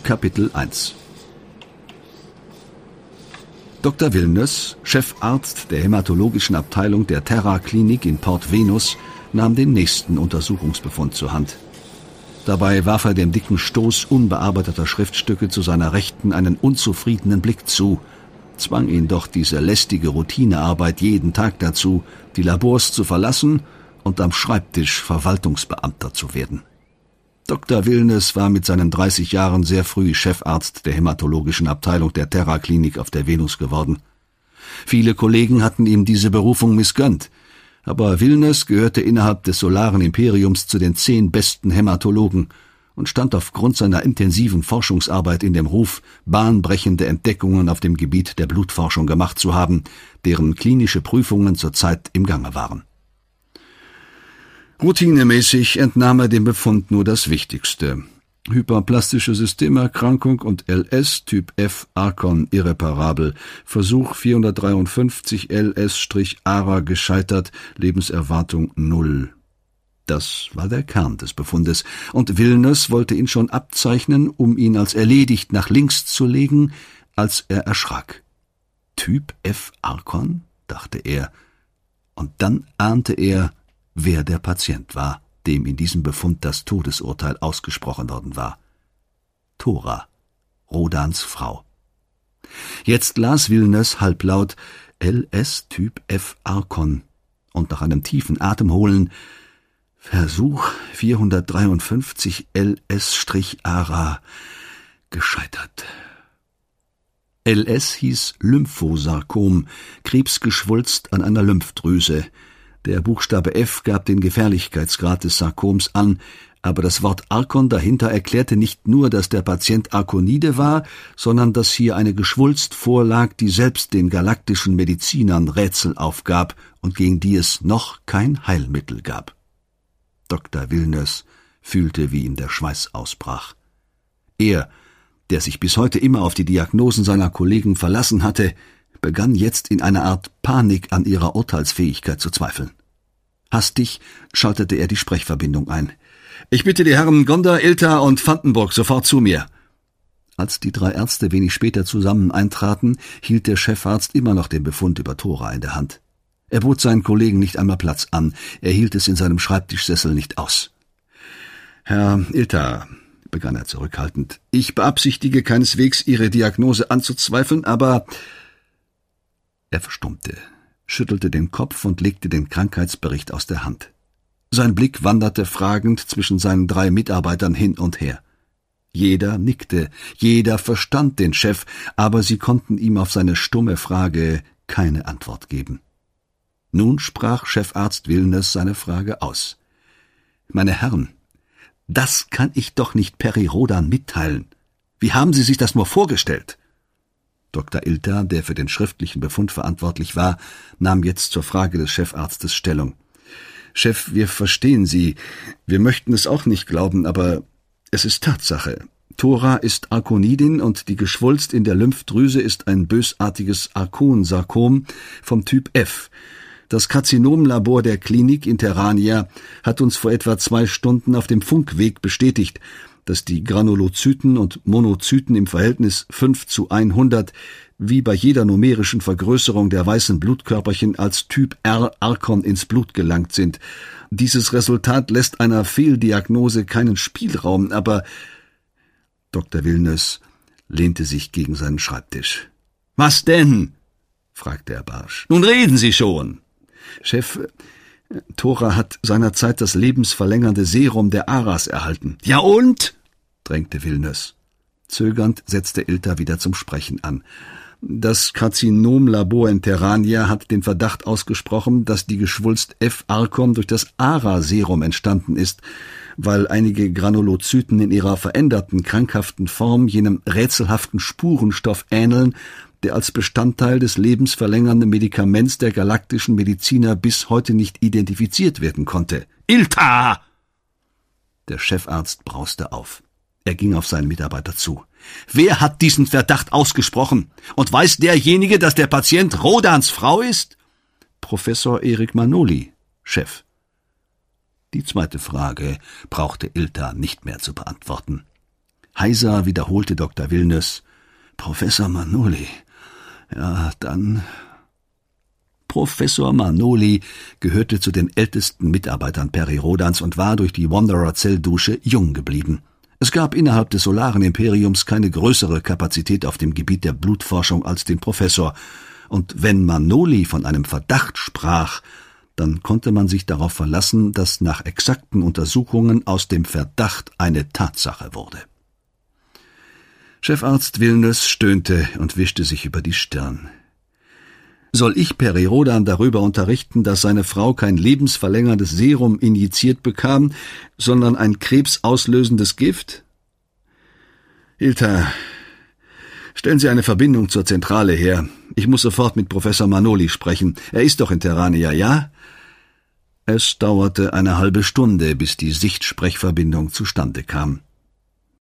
Kapitel 1. Dr. Vilnes, Chefarzt der hämatologischen Abteilung der Terra-Klinik in Port Venus, nahm den nächsten Untersuchungsbefund zur Hand. Dabei warf er dem dicken Stoß unbearbeiteter Schriftstücke zu seiner Rechten einen unzufriedenen Blick zu, zwang ihn doch diese lästige Routinearbeit jeden Tag dazu, die Labors zu verlassen und am Schreibtisch Verwaltungsbeamter zu werden. Dr. Vilnes war mit seinen 30 Jahren sehr früh Chefarzt der hämatologischen Abteilung der Terra-Klinik auf der Venus geworden. Viele Kollegen hatten ihm diese Berufung missgönnt, aber Vilnes gehörte innerhalb des solaren Imperiums zu den 10 besten Hämatologen und stand aufgrund seiner intensiven Forschungsarbeit in dem Ruf, bahnbrechende Entdeckungen auf dem Gebiet der Blutforschung gemacht zu haben, deren klinische Prüfungen zurzeit im Gange waren. Routinemäßig entnahm er dem Befund nur das Wichtigste: hyperplastische Systemerkrankung und LS Typ F Archon irreparabel, Versuch 453 LS-ARA gescheitert, Lebenserwartung 0. Das war der Kern des Befundes, und Vilnes wollte ihn schon abzeichnen, um ihn als erledigt nach links zu legen, als er erschrak. Typ F Archon, dachte er, und dann ahnte er, wer der Patient war, dem in diesem Befund das Todesurteil ausgesprochen worden war. Thora, Rodans Frau. Jetzt las Vilnes halblaut LS Typ F Archon und nach einem tiefen Atemholen Versuch 453 LS-ARA gescheitert. LS hieß Lymphosarkom, Krebsgeschwulst an einer Lymphdrüse. Der Buchstabe F gab den Gefährlichkeitsgrad des Sarkoms an, aber das Wort Archon dahinter erklärte nicht nur, dass der Patient Arkonide war, sondern dass hier eine Geschwulst vorlag, die selbst den galaktischen Medizinern Rätsel aufgab und gegen die es noch kein Heilmittel gab. Dr. Vilnes fühlte, wie ihm der Schweiß ausbrach. Er, der sich bis heute immer auf die Diagnosen seiner Kollegen verlassen hatte, begann jetzt in einer Art Panik an ihrer Urteilsfähigkeit zu zweifeln. Hastig schaltete er die Sprechverbindung ein. »Ich bitte die Herren Gonder, Ilter und Vandenburg sofort zu mir.« Als die 3 Ärzte wenig später zusammen eintraten, hielt der Chefarzt immer noch den Befund über Thora in der Hand. Er bot seinen Kollegen nicht einmal Platz an, er hielt es in seinem Schreibtischsessel nicht aus. »Herr Ilter«, begann er zurückhaltend, »ich beabsichtige keineswegs, Ihre Diagnose anzuzweifeln, aber...« Er verstummte, schüttelte den Kopf und legte den Krankheitsbericht aus der Hand. Sein Blick wanderte fragend zwischen seinen 3 Mitarbeitern hin und her. Jeder nickte, jeder verstand den Chef, aber sie konnten ihm auf seine stumme Frage keine Antwort geben. Nun sprach Chefarzt Vilnes seine Frage aus. »Meine Herren, das kann ich doch nicht Peri Rodan mitteilen. Wie haben Sie sich das nur vorgestellt?« Dr. Ilter, der für den schriftlichen Befund verantwortlich war, nahm jetzt zur Frage des Chefarztes Stellung. »Chef, wir verstehen Sie. Wir möchten es auch nicht glauben, aber es ist Tatsache. Thora ist Arkonidin und die Geschwulst in der Lymphdrüse ist ein bösartiges Arkonsarkom vom Typ F. Das Karzinomlabor der Klinik in Terrania hat uns vor etwa 2 Stunden auf dem Funkweg bestätigt, dass die Granulozyten und Monozyten im Verhältnis 5:100 wie bei jeder numerischen Vergrößerung der weißen Blutkörperchen als Typ R Archon ins Blut gelangt sind. Dieses Resultat lässt einer Fehldiagnose keinen Spielraum, aber... Dr. Vilnes lehnte sich gegen seinen Schreibtisch. »Was denn?« fragte er barsch. »Nun reden Sie schon!« »Chef, Thora hat seinerzeit das lebensverlängernde Serum der Aras erhalten.« »Ja und?« drängte Vilnes. Zögernd setzte Ilter wieder zum Sprechen an. »Das Karzinomlabor in Terrania hat den Verdacht ausgesprochen, dass die Geschwulst F. Archon durch das ARA-Serum entstanden ist, weil einige Granulozyten in ihrer veränderten, krankhaften Form jenem rätselhaften Spurenstoff ähneln, der als Bestandteil des lebensverlängernden Medikaments der galaktischen Mediziner bis heute nicht identifiziert werden konnte.« »Ilta!« Der Chefarzt brauste auf. Er ging auf seinen Mitarbeiter zu. »Wer hat diesen Verdacht ausgesprochen? Und weiß derjenige, dass der Patient Rodans Frau ist?« »Professor Erik Manoli, Chef.« Die zweite Frage brauchte Ilta nicht mehr zu beantworten. Heiser wiederholte Dr. Wilnös: »Professor Manoli. Ja, dann...« Professor Manoli gehörte zu den ältesten Mitarbeitern Peri Rodans und war durch die Wanderer-Zelldusche jung geblieben. Es gab innerhalb des Solaren Imperiums keine größere Kapazität auf dem Gebiet der Blutforschung als den Professor, und wenn Manoli von einem Verdacht sprach, dann konnte man sich darauf verlassen, dass nach exakten Untersuchungen aus dem Verdacht eine Tatsache wurde. Chefarzt Wilnös stöhnte und wischte sich über die Stirn. »Soll ich Peri Rodan darüber unterrichten, dass seine Frau kein lebensverlängerndes Serum injiziert bekam, sondern ein krebsauslösendes Gift?« »Hilta, stellen Sie eine Verbindung zur Zentrale her. Ich muss sofort mit Professor Manoli sprechen. Er ist doch in Terrania, ja?« Es dauerte eine halbe Stunde, bis die Sichtsprechverbindung zustande kam.